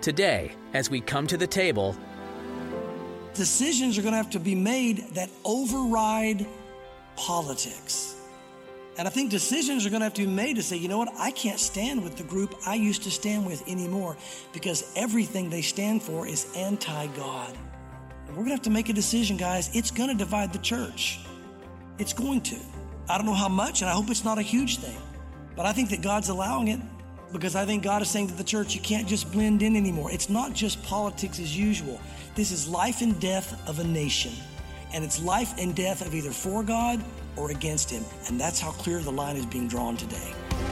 Today, as we come to the table, decisions are going to have to be made that override politics. And I think decisions are going to have to be made to say, you know what, I can't stand with the group I used to stand with anymore because everything they stand for is anti-God. And we're going to have to make a decision, guys. It's going to divide the church. It's going to. I don't know how much, and I hope it's not a huge thing. But I think that God's allowing it because I think God is saying to the church, you can't just blend in anymore. It's not just politics as usual. This is life and death of a nation. And it's life and death of either for God or against Him. And that's how clear the line is being drawn today.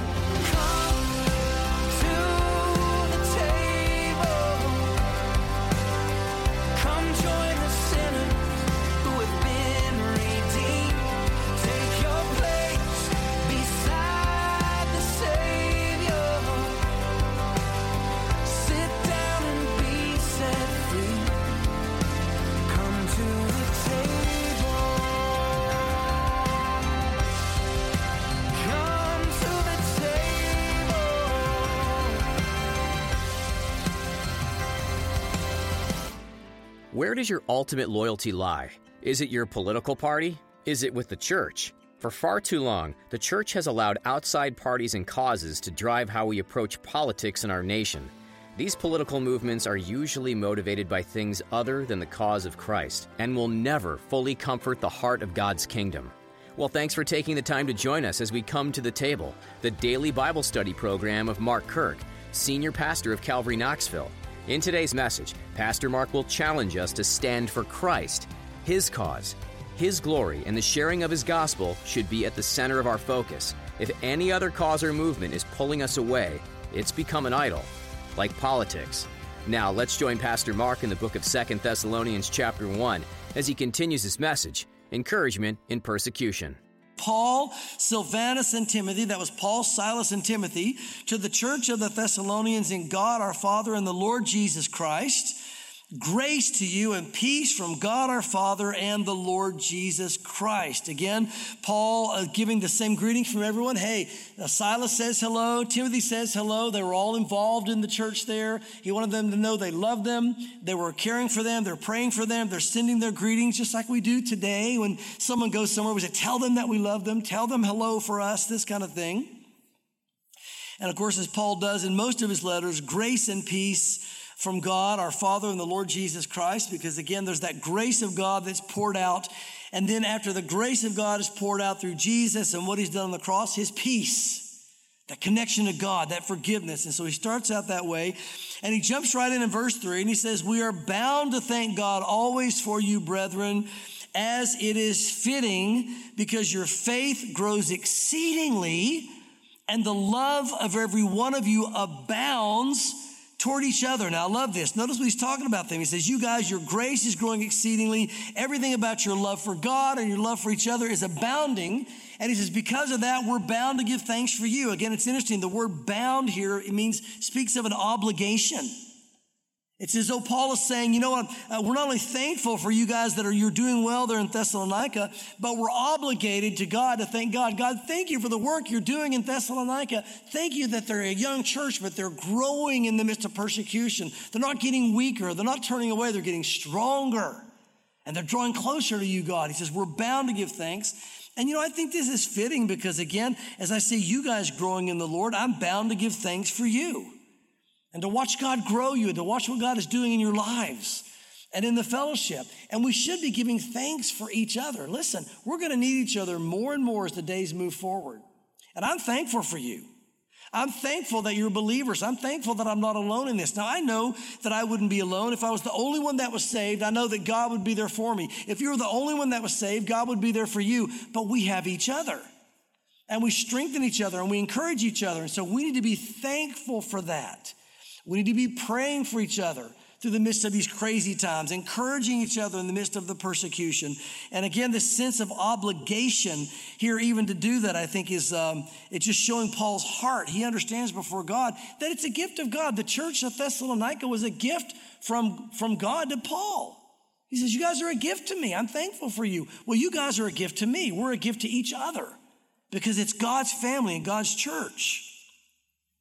where does your ultimate loyalty lie? Is it your political party? Is it with the church? For far too long, the church has allowed outside parties and causes to drive how we approach politics in our nation. These political movements are usually motivated by things other than the cause of Christ and will never fully comfort the heart of God's kingdom. Well, thanks for taking the time to join us as we come to the table, the daily Bible study program of Mark Kirk, Senior Pastor of Calvary Knoxville. In today's message, Pastor Mark will challenge us to stand for Christ, His cause, His glory, and the sharing of His gospel should be at the center of our focus. If any other cause or movement is pulling us away, it's become an idol, like politics. Now, let's join Pastor Mark in the book of 2 Thessalonians chapter 1 as he continues his message, Encouragement in Persecution. Paul, Silvanus, and Timothy, that was Paul, Silas, and Timothy, to the church of the Thessalonians in God our Father and the Lord Jesus Christ, grace to you and peace from God our Father and the Lord Jesus Christ. Again, Paul giving the same greetings from everyone. Hey, Silas says hello. Timothy says hello. They were all involved in the church there. He wanted them to know they loved them. They were caring for them. They're praying for them. They're sending their greetings just like we do today. When someone goes somewhere, we say, tell them that we love them. Tell them hello for us, this kind of thing. And of course, as Paul does in most of his letters, grace and peace from God, our Father, and the Lord Jesus Christ, because again, there's that grace of God that's poured out. And then after the grace of God is poured out through Jesus and what He's done on the cross, His peace, that connection to God, that forgiveness. And so he starts out that way. And he jumps right in verse 3 and he says, we are bound to thank God always for you, brethren, as it is fitting, because your faith grows exceedingly and the love of every one of you abounds toward each other. Now, I love this. Notice what he's talking about them. He says, you guys, your grace is growing exceedingly. Everything about your love for God and your love for each other is abounding. And he says, because of that, we're bound to give thanks for you. Again, it's interesting. The word bound here, it speaks of an obligation. It's as though Paul is saying, you know what, we're not only thankful for you guys that you're doing well there in Thessalonica, but we're obligated to God to thank God. God, thank you for the work you're doing in Thessalonica. Thank you that they're a young church, but they're growing in the midst of persecution. They're not getting weaker. They're not turning away. They're getting stronger. And they're drawing closer to you, God. He says, we're bound to give thanks. And I think this is fitting because again, as I see you guys growing in the Lord, I'm bound to give thanks for you. And to watch God grow you, and to watch what God is doing in your lives and in the fellowship. And we should be giving thanks for each other. Listen, we're going to need each other more and more as the days move forward. And I'm thankful for you. I'm thankful that you're believers. I'm thankful that I'm not alone in this. Now, I know that I wouldn't be alone. If I was the only one that was saved, I know that God would be there for me. If you were the only one that was saved, God would be there for you. But we have each other. And we strengthen each other and we encourage each other. And so we need to be thankful for that. We need to be praying for each other through the midst of these crazy times, encouraging each other in the midst of the persecution. And again, this sense of obligation here, even to do that, I think is, it's just showing Paul's heart. He understands before God that it's a gift of God. The church of Thessalonica was a gift from God to Paul. He says, you guys are a gift to me. I'm thankful for you. Well, you guys are a gift to me. We're a gift to each other because it's God's family and God's church.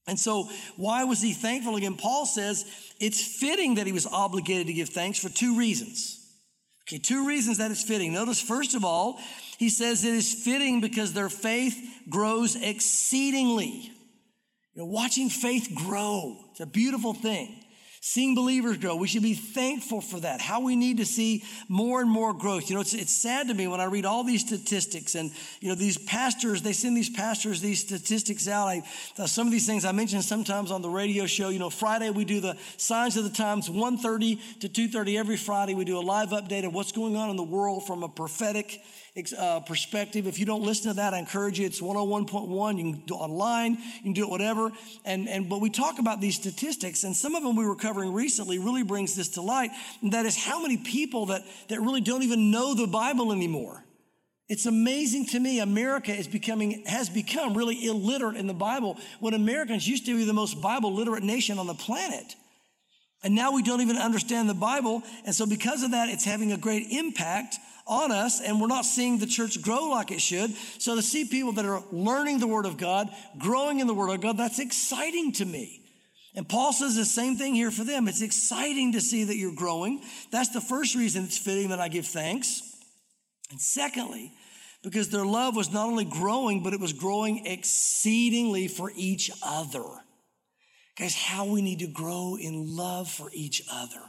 And so why was he thankful? Again, Paul says it's fitting that he was obligated to give thanks for two reasons. Okay, two reasons that it's fitting. Notice, first of all, he says it is fitting because their faith grows exceedingly. Watching faith grow, it's a beautiful thing. Seeing believers grow, we should be thankful for that. How we need to see more and more growth. It's sad to me when I read all these statistics and, these pastors, they send these pastors these statistics out. Some of these things I mention sometimes on the radio show. Friday we do the Signs of the Times, 1:30 to 2:30 every Friday. We do a live update of what's going on in the world from a prophetic perspective. If you don't listen to that, I encourage you. It's 101.1. You can do it online. You can do it whatever. But we talk about these statistics, and some of them we were covering recently really brings this to light. And that is how many people that really don't even know the Bible anymore. It's amazing to me. America has become really illiterate in the Bible when Americans used to be the most Bible literate nation on the planet. And now we don't even understand the Bible. And so because of that, it's having a great impact on us, and we're not seeing the church grow like it should. So to see people that are learning the Word of God, growing in the Word of God, that's exciting to me. And Paul says the same thing here for them. It's exciting to see that you're growing. That's the first reason it's fitting that I give thanks. And secondly, because their love was not only growing, but it was growing exceedingly for each other. Guys, how we need to grow in love for each other.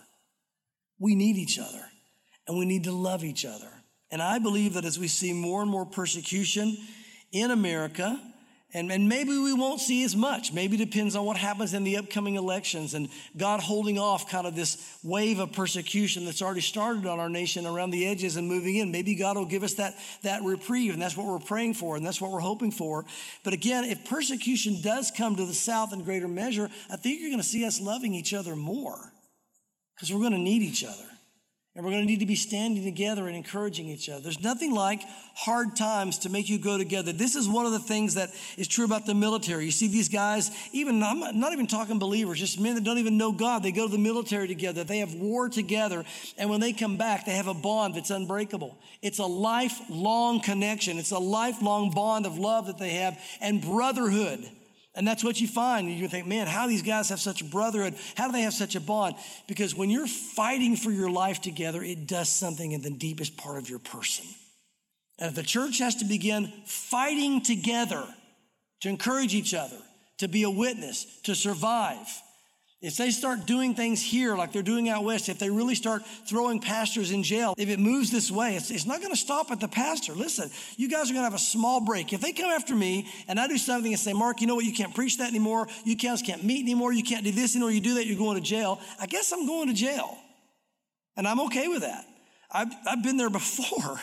We need each other. And we need to love each other. And I believe that as we see more and more persecution in America, and maybe we won't see as much. Maybe it depends on what happens in the upcoming elections and God holding off kind of this wave of persecution that's already started on our nation around the edges and moving in. Maybe God will give us that reprieve, and that's what we're praying for, and that's what we're hoping for. But again, if persecution does come to the South in greater measure, I think you're going to see us loving each other more because we're going to need each other. And we're going to need to be standing together and encouraging each other. There's nothing like hard times to make you go together. This is one of the things that is true about the military. You see these guys, I'm not even talking believers, just men that don't even know God. They go to the military together. They have war together. And when they come back, they have a bond that's unbreakable. It's a lifelong connection. It's a lifelong bond of love that they have and brotherhood. And that's what you find. You think, man, how do these guys have such a brotherhood? How do they have such a bond? Because when you're fighting for your life together, it does something in the deepest part of your person. And if the church has to begin fighting together to encourage each other, to be a witness, to survive, if they start doing things here like they're doing out west, if they really start throwing pastors in jail, if it moves this way, it's not going to stop at the pastor. Listen, you guys are going to have a small break. If they come after me and I do something and say, Mark, you know what, you can't preach that anymore. You guys can't meet anymore. You can't do this anymore. You do that, you're going to jail. I guess I'm going to jail. And I'm okay with that. I've been there before.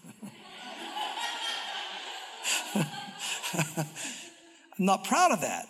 I'm not proud of that.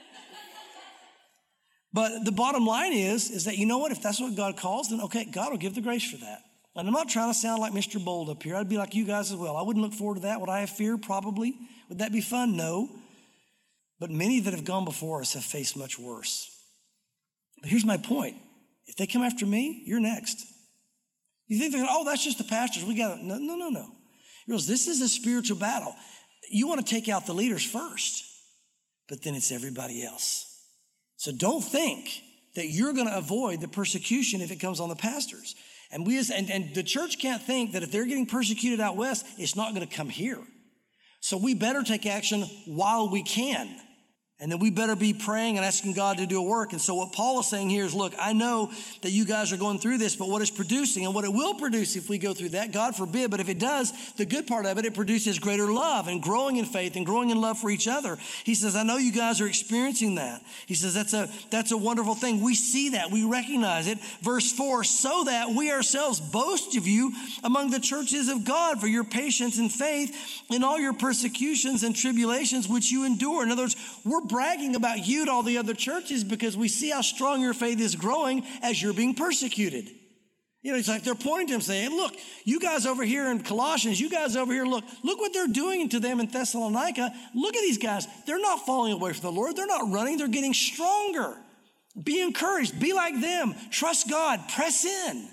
But the bottom line is that, you know what, if that's what God calls, then okay, God will give the grace for that. And I'm not trying to sound like Mr. Bold up here. I'd be like you guys as well. I wouldn't look forward to that. Would I have fear? Probably. Would that be fun? No. But many that have gone before us have faced much worse. But here's my point. If they come after me, you're next. You think they're, that's just the pastors. We got to, no. This is a spiritual battle. You want to take out the leaders first, but then it's everybody else. So don't think that you're going to avoid the persecution if it comes on the pastors. And the church can't think that if they're getting persecuted out west, it's not going to come here. So we better take action while we can. And then we better be praying and asking God to do a work. And so what Paul is saying here is, look, I know that you guys are going through this, but what it's producing and what it will produce if we go through that, God forbid, but if it does, the good part of it, it produces greater love and growing in faith and growing in love for each other. He says, I know you guys are experiencing that. He says, that's a wonderful thing. We see that. We recognize it. Verse 4, so that we ourselves boast of you among the churches of God for your patience and faith in all your persecutions and tribulations which you endure. In other words, we're bragging about you to all the other churches because we see how strong your faith is growing as you're being persecuted. It's like they're pointing to him saying, look, you guys over here in Colossians, you guys over here, look what they're doing to them in Thessalonica. Look at these guys. They're not falling away from the Lord. They're not running. They're getting stronger. Be encouraged. Be like them. Trust God. Press in.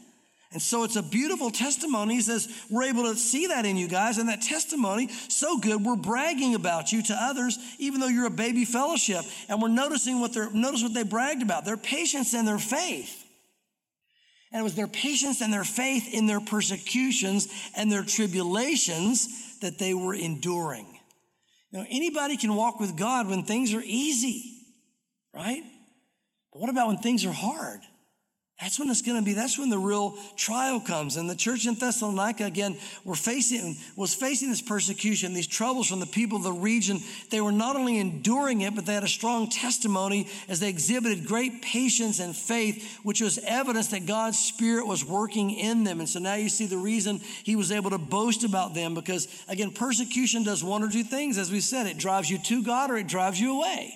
And so it's a beautiful testimony. He says, we're able to see that in you guys, and that testimony, so good, we're bragging about you to others, even though you're a baby fellowship. And we're noticing notice what they bragged about, their patience and their faith. And it was their patience and their faith in their persecutions and their tribulations that they were enduring. You know, anybody can walk with God when things are easy, right? But what about when things are hard? That's when that's when the real trial comes. And the church in Thessalonica, again, was facing this persecution, these troubles from the people of the region. They were not only enduring it, but they had a strong testimony as they exhibited great patience and faith, which was evidence that God's Spirit was working in them. And so now you see the reason he was able to boast about them, because again, persecution does one or two things. As we said, it drives you to God or it drives you away.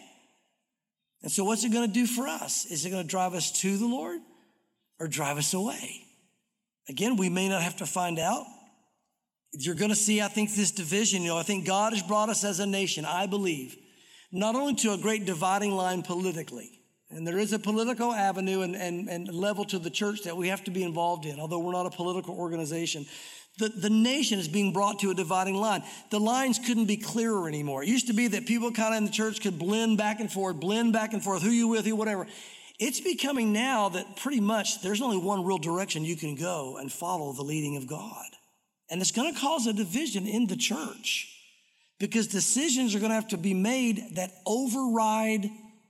And so what's it going to do for us? Is it going to drive us to the Lord or drive us away? Again, we may not have to find out. You're going to see, I think, this division. I think God has brought us as a nation, I believe, not only to a great dividing line politically, and there is a political avenue and level to the church that we have to be involved in, although we're not a political organization. The nation is being brought to a dividing line. The lines couldn't be clearer anymore. It used to be that people kind of in the church could blend back and forth, who you with, who whatever. It's becoming now that pretty much there's only one real direction you can go and follow the leading of God. And it's going to cause a division in the church because decisions are going to have to be made that override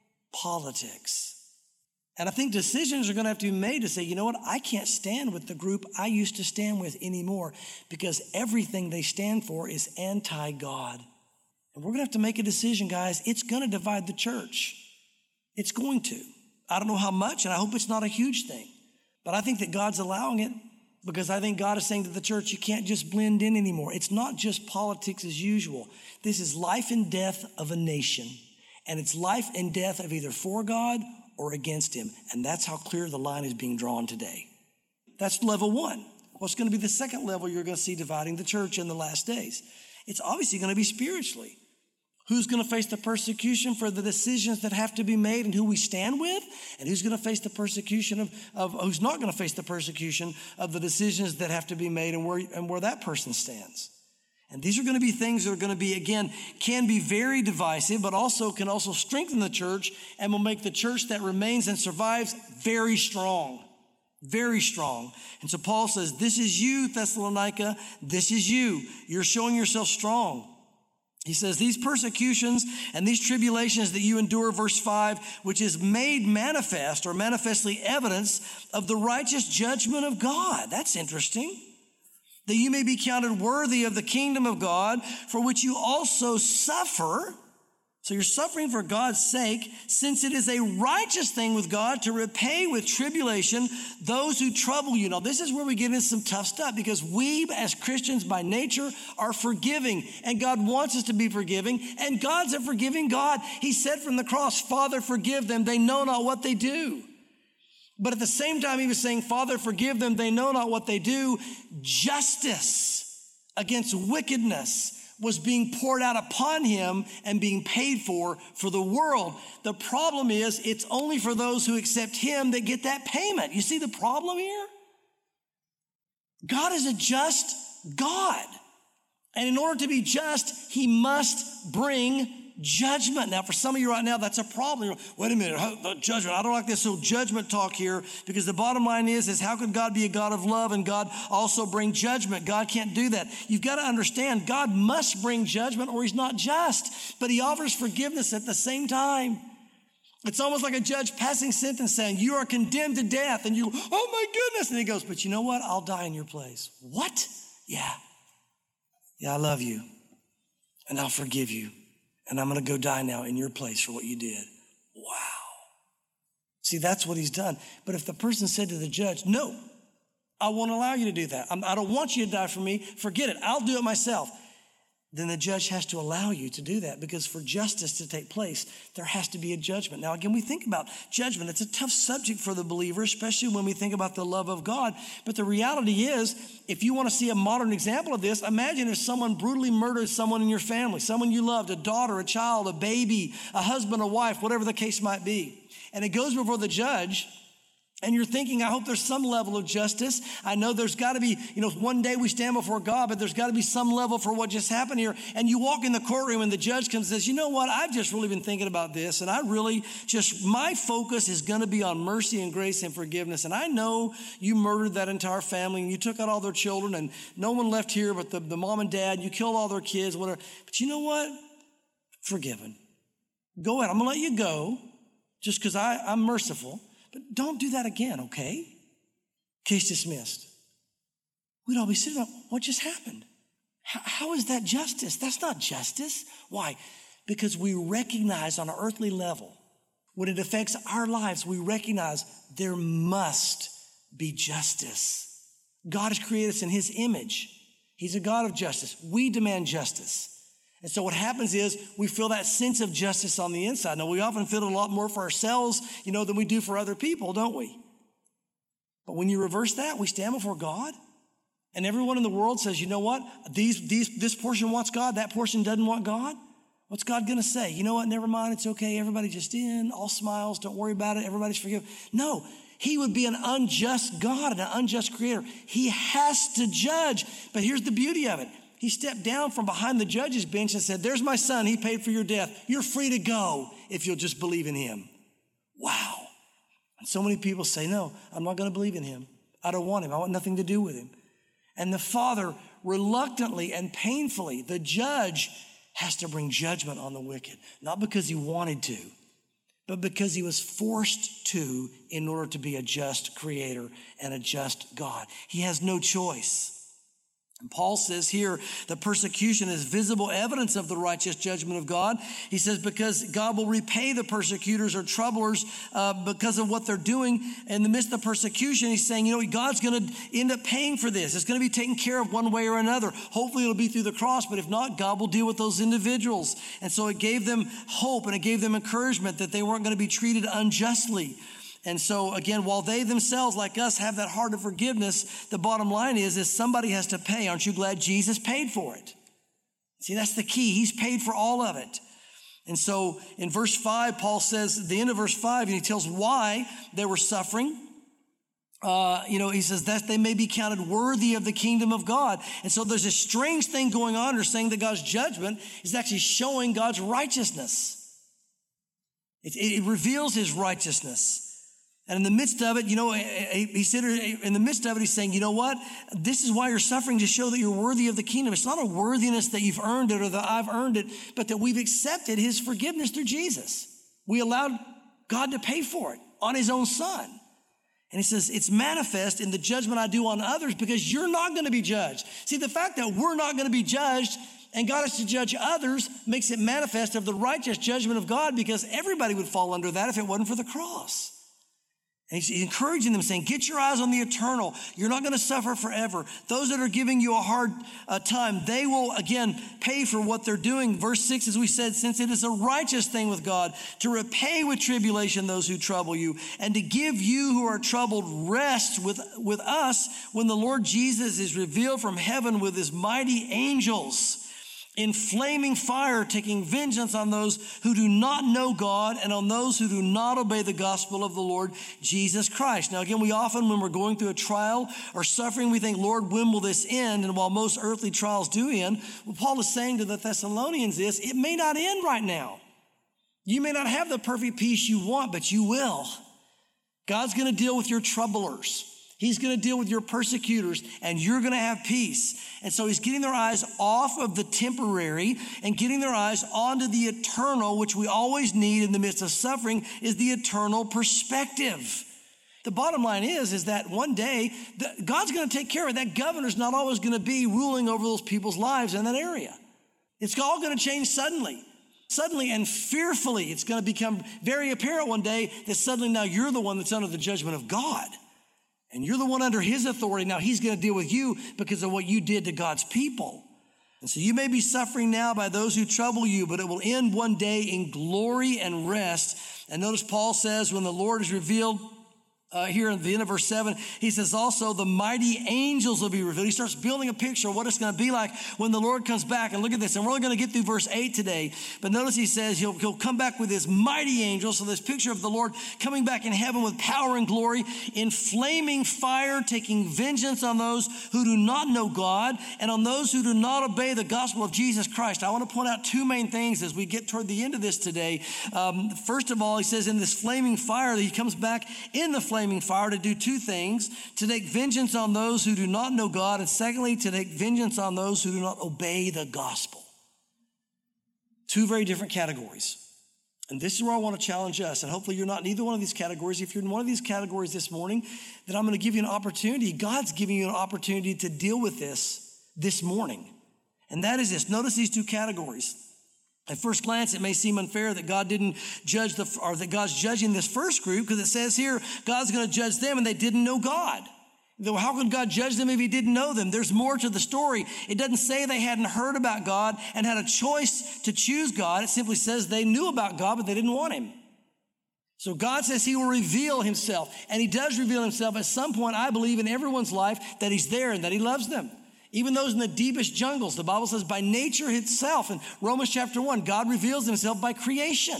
politics. And I think decisions are going to have to be made to say, you know what, I can't stand with the group I used to stand with anymore because everything they stand for is anti-God. And we're going to have to make a decision, guys. It's going to divide the church. It's going to. I don't know how much, and I hope it's not a huge thing. But I think that God's allowing it because I think God is saying to the church, you can't just blend in anymore. It's not just politics as usual. This is life and death of a nation. And it's life and death of either for God or against him. And that's how clear the line is being drawn today. That's level one. What's going to be the second level you're going to see dividing the church in the last days? It's obviously going to be spiritually. Who's going to face the persecution for the decisions that have to be made and who we stand with? And who's going to face the persecution of who's not going to face the persecution of the decisions that have to be made and where that person stands? And these are going to be things that are going to be, again, can be very divisive, but can also strengthen the church and will make the church that remains and survives very strong. Very strong. And so Paul says, this is you, Thessalonica. This is you. You're showing yourself strong. He says, these persecutions and these tribulations that you endure, verse 5, which is made manifest or manifestly evidence of the righteous judgment of God. That's interesting. That you may be counted worthy of the kingdom of God, for which you also suffer. So you're suffering for God's sake, since it is a righteous thing with God to repay with tribulation those who trouble you. Now, this is where we get into some tough stuff because we as Christians by nature are forgiving, and God wants us to be forgiving, and God's a forgiving God. He said from the cross, Father, forgive them. They know not what they do. But at the same time, he was saying, Father, forgive them. They know not what they do. Justice against wickedness was being poured out upon him and being paid for the world. The problem is it's only for those who accept him that get that payment. You see the problem here? God is a just God. And in order to be just, he must bring judgment. Now, for some of you right now, that's a problem. You're, wait a minute, judgment. I don't like this whole judgment talk here because the bottom line is how could God be a God of love and God also bring judgment? God can't do that. You've got to understand God must bring judgment or he's not just, but he offers forgiveness at the same time. It's almost like a judge passing sentence saying, you are condemned to death. And you, oh my goodness. And he goes, but you know what? I'll die in your place. What? Yeah, I love you and I'll forgive you. And I'm going to go die now in your place for what you did. Wow. See, that's what he's done. But if the person said to the judge, no, I won't allow you to do that. I don't want you to die for me. Forget it. I'll do it myself. Then the judge has to allow you to do that because for justice to take place, there has to be a judgment. Now, again, we think about judgment. It's a tough subject for the believer, especially when we think about the love of God. But the reality is, if you want to see a modern example of this, imagine if someone brutally murdered someone in your family, someone you loved, a daughter, a child, a baby, a husband, a wife, whatever the case might be. And it goes before the judge, And you're thinking, I hope there's some level of justice. I know there's got to be, one day we stand before God, but there's got to be some level for what just happened here. And you walk in the courtroom and the judge comes and says, you know what? I've just really been thinking about this. And my focus is going to be on mercy and grace and forgiveness. And I know you murdered that entire family and you took out all their children and no one left here but the mom and dad. You killed all their kids, whatever. But you know what? Forgiven. Go ahead. I'm going to let you go just because I'm merciful. But don't do that again, okay? Case dismissed. We'd all be sitting there, what just happened? How is that justice? That's not justice. Why? Because we recognize on an earthly level, when it affects our lives, we recognize there must be justice. God has created us in his image. He's a God of justice. We demand justice. And so what happens is we feel that sense of justice on the inside. Now, we often feel it a lot more for ourselves, than we do for other people, don't we? But when you reverse that, we stand before God, and everyone in the world says, you know what? This portion wants God, that portion doesn't want God. What's God going to say? You know what? Never mind. It's okay. Everybody just in, all smiles. Don't worry about it. Everybody's forgiven. No, he would be an unjust God and an unjust creator. He has to judge. But here's the beauty of it. He stepped down from behind the judge's bench and said, there's my son. He paid for your death. You're free to go if you'll just believe in him. Wow. And so many people say, no, I'm not going to believe in him. I don't want him. I want nothing to do with him. And the Father, reluctantly and painfully, the judge has to bring judgment on the wicked. Not because he wanted to, but because he was forced to in order to be a just creator and a just God. He has no choice. And Paul says here, the persecution is visible evidence of the righteous judgment of God. He says, because God will repay the persecutors or troublers because of what they're doing in the midst of persecution. He's saying, God's going to end up paying for this. It's going to be taken care of one way or another. Hopefully it'll be through the cross, but if not, God will deal with those individuals. And so it gave them hope and it gave them encouragement that they weren't going to be treated unjustly. And so again, while they themselves, like us, have that heart of forgiveness, the bottom line is somebody has to pay. Aren't you glad Jesus paid for it? See, that's the key. He's paid for all of it. And so in verse 5, Paul says, at the end of verse 5, and he tells why they were suffering. He says that they may be counted worthy of the kingdom of God. And so there's a strange thing going on. They're saying that God's judgment is actually showing God's righteousness. It reveals his righteousness. And in the midst of it, he said, in the midst of it, he's saying, you know what? This is why you're suffering, to show that you're worthy of the kingdom. It's not a worthiness that you've earned it or that I've earned it, but that we've accepted his forgiveness through Jesus. We allowed God to pay for it on his own son. And he says, it's manifest in the judgment I do on others because you're not going to be judged. See, the fact that we're not going to be judged and God has to judge others makes it manifest of the righteous judgment of God, because everybody would fall under that if it wasn't for the cross. And he's encouraging them, saying, get your eyes on the eternal. You're not going to suffer forever. Those that are giving you a hard time, they will, again, pay for what they're doing. Verse 6, as we said, since it is a righteous thing with God to repay with tribulation those who trouble you, and to give you who are troubled rest with us when the Lord Jesus is revealed from heaven with his mighty angels in flaming fire, taking vengeance on those who do not know God and on those who do not obey the gospel of the Lord Jesus Christ. Now, again, we often, when we're going through a trial or suffering, we think, Lord, when will this end? And while most earthly trials do end, what Paul is saying to the Thessalonians is, it may not end right now. You may not have the perfect peace you want, but you will. God's going to deal with your troublers. He's going to deal with your persecutors, and you're going to have peace. And so he's getting their eyes off of the temporary and getting their eyes onto the eternal, which we always need in the midst of suffering, is the eternal perspective. The bottom line is that one day, God's going to take care of it. That governor's not always going to be ruling over those people's lives in that area. It's all going to change suddenly. Suddenly and fearfully, it's going to become very apparent one day that suddenly now you're the one that's under the judgment of God. And you're the one under his authority. Now he's going to deal with you because of what you did to God's people. And so you may be suffering now by those who trouble you, but it will end one day in glory and rest. And notice Paul says, when the Lord is revealed here at the end of verse 7, he says also the mighty angels will be revealed. He starts building a picture of what it's going to be like when the Lord comes back. And look at this, and we're only going to get through verse 8 today. But notice he says he'll come back with his mighty angels. So this picture of the Lord coming back in heaven with power and glory, in flaming fire, taking vengeance on those who do not know God and on those who do not obey the gospel of Jesus Christ. I want to point out two main things as we get toward the end of this today. First of all, he says in this flaming fire that he comes back in the flaming fire to do two things: to take vengeance on those who do not know God, and secondly, to take vengeance on those who do not obey the gospel. Two very different categories. And this is where I want to challenge us, and hopefully you're not in either one of these categories. If you're in one of these categories this morning, then I'm going to give you an opportunity. God's giving you an opportunity to deal with this morning. And that is this. Notice these two categories. At first glance, it may seem unfair that God didn't judge or that God's judging this first group, because it says here, God's going to judge them and they didn't know God. How could God judge them if he didn't know them? There's more to the story. It doesn't say they hadn't heard about God and had a choice to choose God. It simply says they knew about God, but they didn't want him. So God says he will reveal himself, and he does reveal himself at some point, I believe, in everyone's life, that he's there and that he loves them. Even those in the deepest jungles, the Bible says by nature itself. In Romans chapter 1, God reveals himself by creation.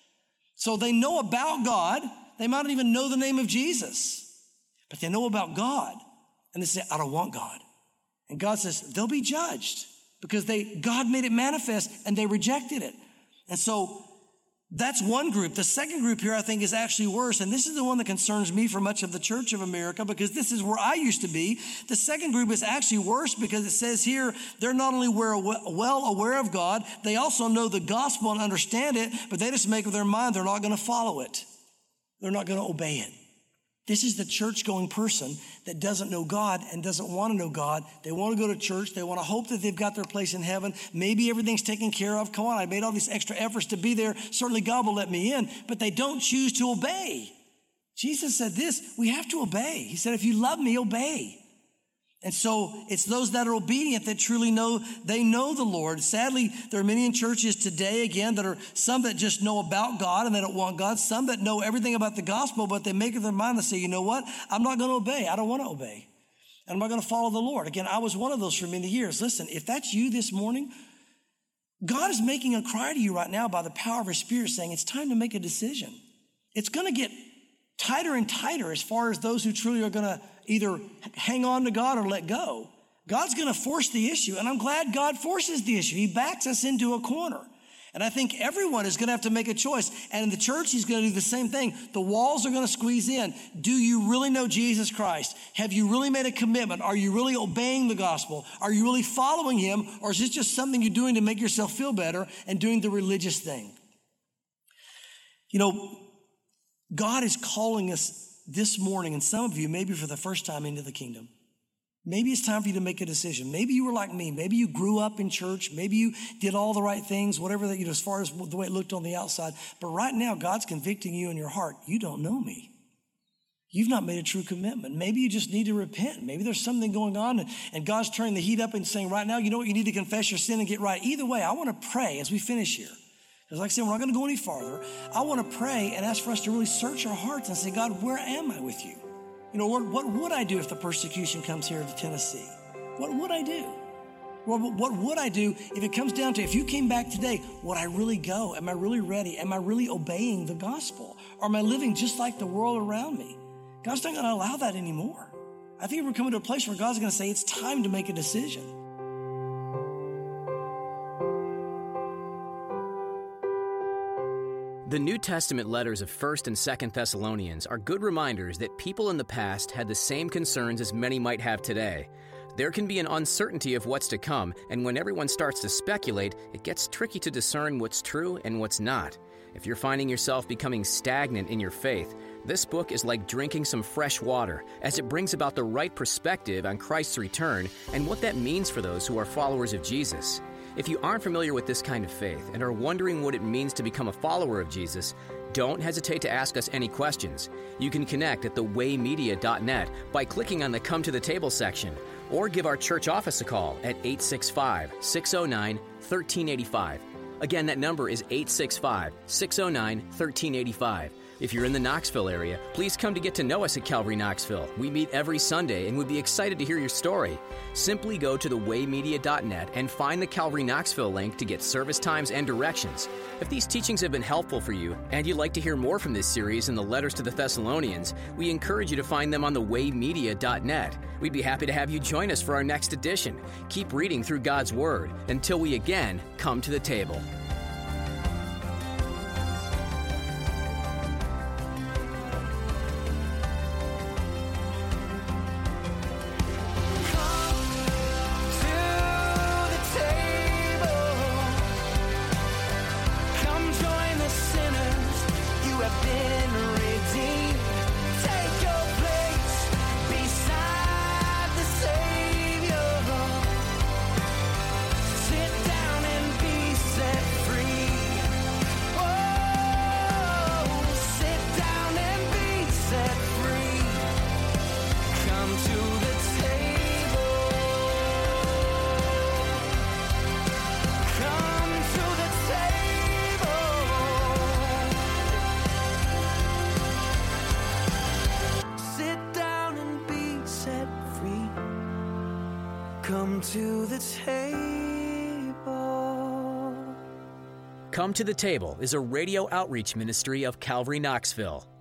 So they know about God. They might not even know the name of Jesus, but they know about God. And they say, I don't want God. And God says, they'll be judged because God made it manifest and they rejected it. And so that's one group. The second group here, I think, is actually worse. And this is the one that concerns me for much of the Church of America, because this is where I used to be. The second group is actually worse because it says here, they're not only well aware of God, they also know the gospel and understand it, but they just make up their mind they're not going to follow it. They're not going to obey it. This is the church-going person that doesn't know God and doesn't want to know God. They want to go to church. They want to hope that they've got their place in heaven. Maybe everything's taken care of. Come on, I made all these extra efforts to be there. Certainly God will let me in. But they don't choose to obey. Jesus said this, we have to obey. He said, if you love me, obey. And so it's those that are obedient that truly know, they know the Lord. Sadly, there are many in churches today, again, that are some that just know about God and they don't want God. Some that know everything about the gospel, but they make up their mind and say, you know what? I'm not going to obey. I don't want to obey. And I'm not going to follow the Lord. Again, I was one of those for many years. Listen, if that's you this morning, God is making a cry to you right now by the power of his Spirit saying it's time to make a decision. It's going to get tighter and tighter as far as those who truly are going to either hang on to God or let go. God's going to force the issue, and I'm glad God forces the issue. He backs us into a corner. And I think everyone is going to have to make a choice. And in the church, he's going to do the same thing. The walls are going to squeeze in. Do you really know Jesus Christ? Have you really made a commitment? Are you really obeying the gospel? Are you really following him? Or is this just something you're doing to make yourself feel better and doing the religious thing? You know, God is calling us this morning, and some of you, maybe for the first time, into the kingdom. Maybe it's time for you to make a decision. Maybe you were like me. Maybe you grew up in church. Maybe you did all the right things, whatever that, as far as the way it looked on the outside. But right now, God's convicting you in your heart. You don't know me. You've not made a true commitment. Maybe you just need to repent. Maybe there's something going on, and God's turning the heat up and saying, right now, you know what? You need to confess your sin and get right. Either way, I want to pray as we finish here. Because like I said, we're not going to go any farther. I want to pray and ask for us to really search our hearts and say, God, where am I with you? You know, Lord, what would I do if the persecution comes here to Tennessee? What would I do? What would I do if it comes down to, if you came back today, would I really go? Am I really ready? Am I really obeying the gospel? Or am I living just like the world around me? God's not going to allow that anymore. I think we're coming to a place where God's going to say, it's time to make a decision. The New Testament letters of 1st and 2nd Thessalonians are good reminders that people in the past had the same concerns as many might have today. There can be an uncertainty of what's to come, and when everyone starts to speculate, it gets tricky to discern what's true and what's not. If you're finding yourself becoming stagnant in your faith, this book is like drinking some fresh water, as it brings about the right perspective on Christ's return and what that means for those who are followers of Jesus. If you aren't familiar with this kind of faith and are wondering what it means to become a follower of Jesus, don't hesitate to ask us any questions. You can connect at thewaymedia.net by clicking on the Come to the Table section, or give our church office a call at 865-609-1385. Again, that number is 865-609-1385. If you're in the Knoxville area, please come to get to know us at Calvary Knoxville. We meet every Sunday and would be excited to hear your story. Simply go to thewaymedia.net and find the Calvary Knoxville link to get service times and directions. If these teachings have been helpful for you and you'd like to hear more from this series and the letters to the Thessalonians, we encourage you to find them on thewaymedia.net. We'd be happy to have you join us for our next edition. Keep reading through God's Word until we again come to the table. Come to the table. Come to the Table is a radio outreach ministry of Calvary Knoxville.